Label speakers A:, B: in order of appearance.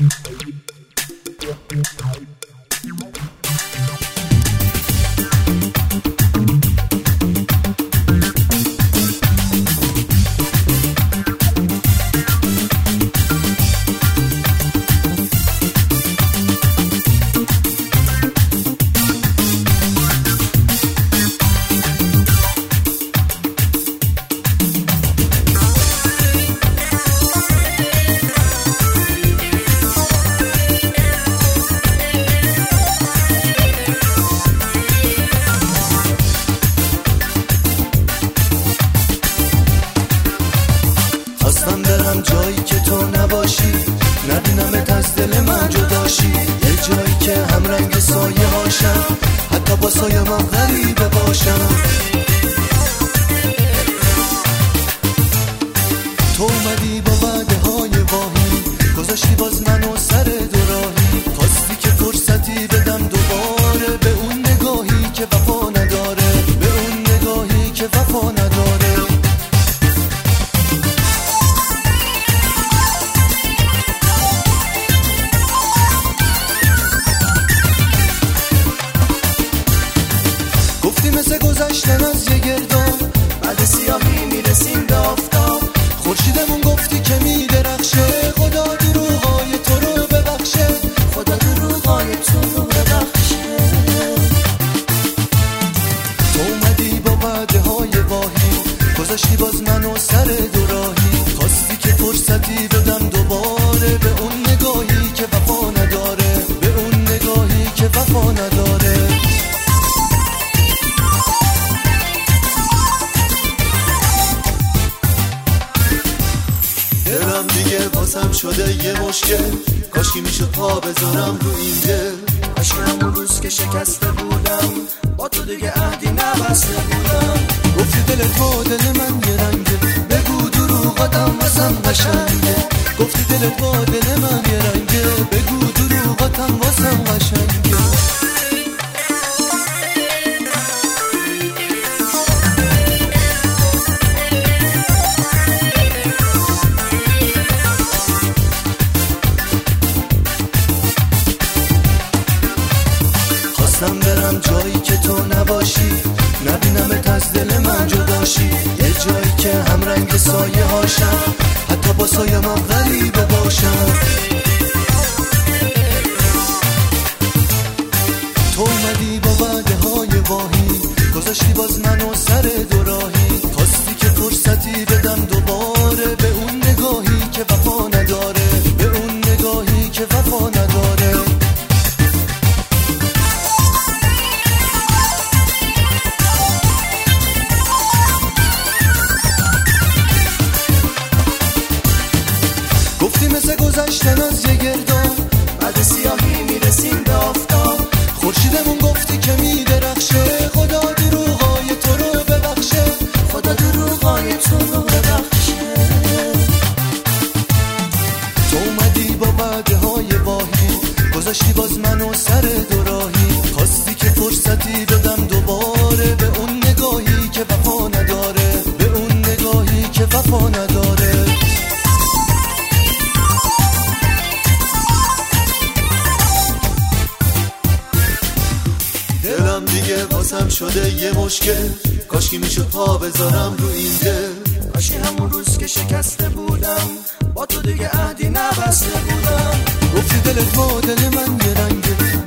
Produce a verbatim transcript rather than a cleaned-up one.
A: خواستم برم جایی که تو نباشی، نبینمت از دل من جداشی، یه جایی که هم رنگ سایه هاشم، حتی با سایه من غریبه باشم. تو اومدی با وعده های واهی، گذاشتی باز منو سر دوراهی، خواستی که فرصتی بدم دوباره به اون نگاهی که وفا نداره، به اون نگاهی که وفا نداره. گفتی مثل گذشتن از یه گردان، بعد سیاهی میرسیم به آفتاب، خورشیدمون گفتی که میدرخشه، خدا دروغای تو رو ببخشه، خدا دروغای تو رو ببخشه. تو اومدی با وعده های واهی، گذاشتی باز منو سر دوراهی، خواستی که فرصتی بدم دوباره به اون نگاهی که وفا نداره، به اون نگاهی که وفا نداره. دلم دیگه بازم شده یه مشکل، کاشکی میشد پا بذارم رو این دل، کاشکی همون روز که شکسته بودم با تو دیگه عهدی نبسته بودم. گفتی دلت با دل من یه رنگه، بگو دروغاتم واسم قشنگه، گفتی دلت با دل من یه رنگه، بگو دروغاتم واسم قشنگه. خواستم برم جایی که تو نباشی، نبینمت از دل من جداشی، یه جایی که هم رنگ سایه هاشم، حتی با سایه من غریبه باشم. تو اومدی با وعده های واهی، گذاشتی باز منو سر دوراهی، خواستی که فرصتی بدم دوباره به اون نگاهی که وفا نداره، به اون نگاهی که وفا نداره. گفتی مثل گذشتن از یه گردان، بعد سیاهی میرسیم به آفتاب، خورشیدمون گفتی که میدرخشه، خدا دروغای تو رو ببخشه، خدا دروغای تو رو ببخشه. تو اومدی با وعده های واهی، گذاشتی باز منو سر دوراهی، خواستی که فرصتی بدم دوباره به اون نگاهی که وفا نداره، به اون نگاهی که وفا نداره. دلم دیگه واسم شده یه مشکل، کاشکی میشد پا بذارم رو این دل، کاشکی همون روز که شکسته بودم با تو دیگه عهدی نبسته بودم. گفتی دلت با دل من یه رنگه،